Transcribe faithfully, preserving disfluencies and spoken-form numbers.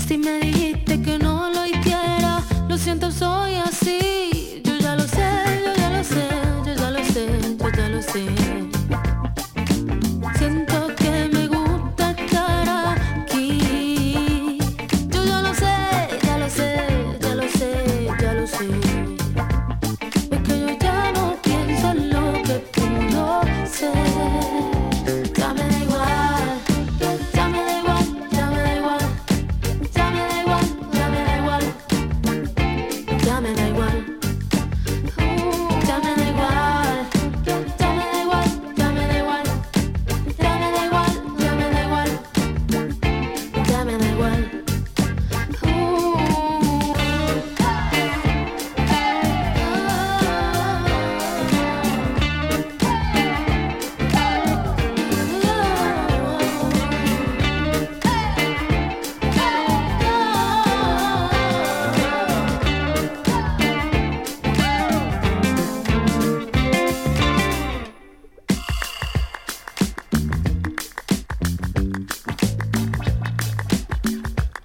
Si me dijiste que no lo hiciera, lo siento, soy así. Yo ya lo sé, yo ya lo sé, yo ya lo sé, yo ya lo sé. Siento que me gusta estar aquí. Yo ya lo sé, ya lo sé, ya lo sé, ya lo sé. Es que yo ya no pienso en lo que pudo ser. Ya me da igual, ya me da igual, ya me da igual. Ya me da igual, ya me da igual. Ya me da igual. Uh, ya me da igual. Ya me da igual, ya me da igual. Ya me da igual, ya me da igual. Ya me da igual.